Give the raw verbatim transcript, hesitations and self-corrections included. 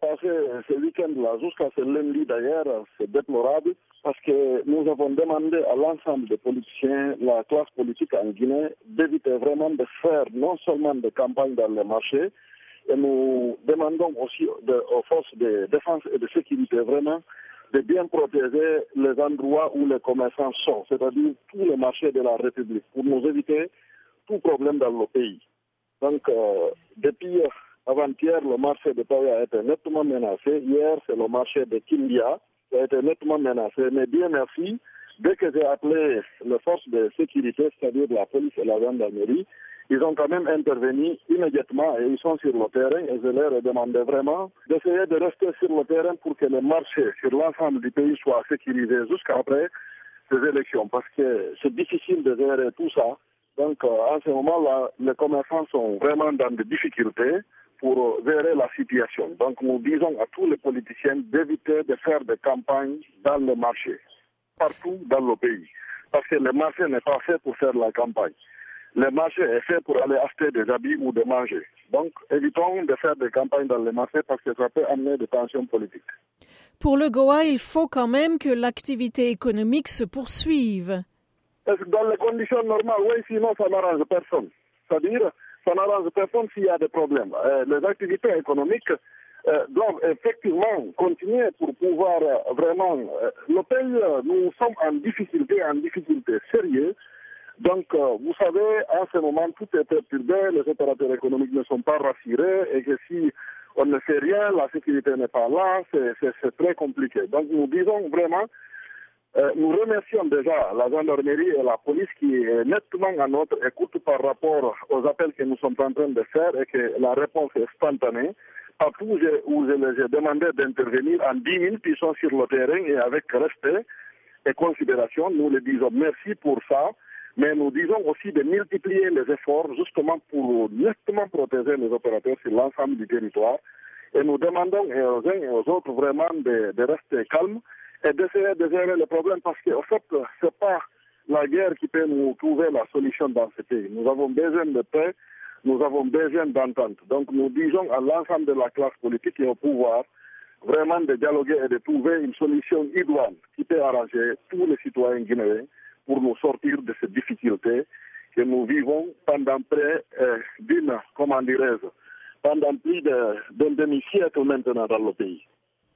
passé ce week-end-là jusqu'à ce lundi d'ailleurs, c'est déplorable parce que nous avons demandé à l'ensemble des politiciens, la classe politique en Guinée, d'éviter vraiment de faire non seulement des campagnes dans les marchés, et nous demandons aussi de, aux forces de défense et de sécurité vraiment de bien protéger les endroits où les commerçants sont, c'est-à-dire tous les marchés de la République, pour nous éviter tout problème dans le pays. Donc, euh, depuis avant-hier, le marché de Paris a été nettement menacé. Hier, c'est le marché de Kindia qui a été nettement menacé. Mais bien merci, dès que j'ai appelé les forces de sécurité, c'est-à-dire la police et la gendarmerie, ils ont quand même intervenu immédiatement et ils sont sur le terrain et je leur ai demandé vraiment d'essayer de rester sur le terrain pour que le marché sur l'ensemble du pays soit sécurisé jusqu'après ces élections parce que c'est difficile de gérer tout ça. Donc euh, en ce moment-là, les commerçants sont vraiment dans des difficultés pour gérer la situation. Donc nous disons à tous les politiciens d'éviter de faire des campagnes dans le marché, partout dans le pays. Parce que le marché n'est pas fait pour faire la campagne. Le marché est fait pour aller acheter des habits ou de manger. Donc, évitons de faire des campagnes dans les marchés parce que ça peut amener des tensions politiques. Pour le G O A, il faut quand même que l'activité économique se poursuive. Dans les conditions normales, oui, sinon ça n'arrange personne. C'est-à-dire, ça n'arrange personne s'il y a des problèmes. Euh, les activités économiques euh, doivent effectivement continuer pour pouvoir euh, vraiment... Euh, le pays, euh, nous sommes en difficulté, en difficulté sérieuse. Donc, euh, vous savez, en ce moment, tout est perturbé, les opérateurs économiques ne sont pas rassurés et que si on ne fait rien, la sécurité n'est pas là, c'est, c'est, c'est très compliqué. Donc, nous disons vraiment, euh, nous remercions déjà la gendarmerie et la police qui est nettement à notre écoute par rapport aux appels que nous sommes en train de faire et que la réponse est spontanée. Partout où je, où je les ai demandé d'intervenir en dix minutes, ils sont sur le terrain et avec respect et considération, nous les disons merci pour ça. Mais nous disons aussi de multiplier les efforts justement pour nettement protéger les opérateurs sur l'ensemble du territoire. Et nous demandons aux uns et aux autres vraiment de, de rester calmes et d'essayer de gérer le problème parce qu'en fait, ce n'est pas la guerre qui peut nous trouver la solution dans ce pays. Nous avons besoin de paix, nous avons besoin d'entente. Donc nous disons à l'ensemble de la classe politique et au pouvoir vraiment de dialoguer et de trouver une solution idoine qui peut arranger tous les citoyens guinéens pour nous sortir de ces difficultés que nous vivons pendant près euh, d'une, comment dirais-je, pendant plus de, d'un demi-siècle maintenant dans le pays.